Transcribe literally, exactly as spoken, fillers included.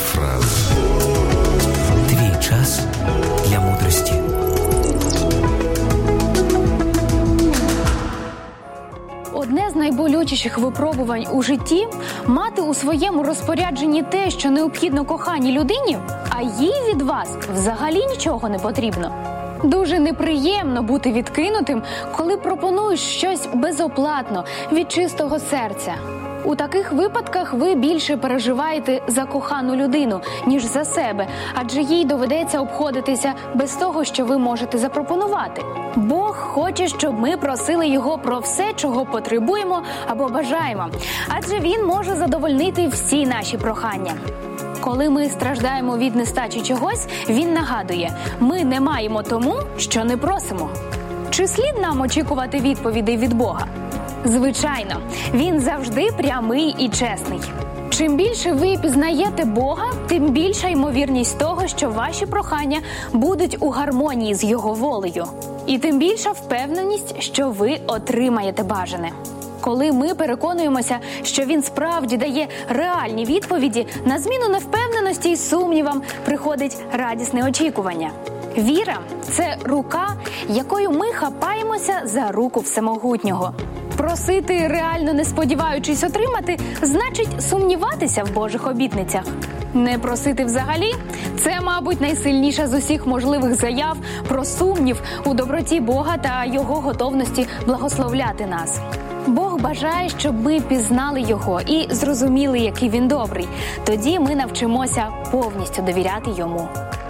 фраза. Твій час для мудрості. Одне з найболючіших випробувань у житті – мати у своєму розпорядженні те, що необхідно коханій людині, а їй від вас взагалі нічого не потрібно. Дуже неприємно бути відкинутим, коли пропонуєш щось безоплатно, від чистого серця. У таких випадках ви більше переживаєте за кохану людину, ніж за себе, адже їй доведеться обходитися без того, що ви можете запропонувати. Бог хоче, щоб ми просили Його про все, чого потребуємо або бажаємо, адже Він може задовольнити всі наші прохання. Коли ми страждаємо від нестачі чогось, Він нагадує – ми не маємо тому, що не просимо. Чи слід нам очікувати відповідей від Бога? Звичайно, Він завжди прямий і чесний. Чим більше ви пізнаєте Бога, тим більша ймовірність того, що ваші прохання будуть у гармонії з Його волею. І тим більша впевненість, що ви отримаєте бажане. Коли ми переконуємося, що Він справді дає реальні відповіді, на зміну невпевненості і сумнівам приходить радісне очікування. Віра – це рука, якою ми хапаємося за руку Всемогутнього. Просити, реально не сподіваючись отримати, значить сумніватися в Божих обітницях. Не просити взагалі – це, мабуть, найсильніша з усіх можливих заяв про сумнів у доброті Бога та Його готовності благословляти нас. Бог бажає, щоб ми пізнали Його і зрозуміли, який Він добрий. Тоді ми навчимося повністю довіряти Йому.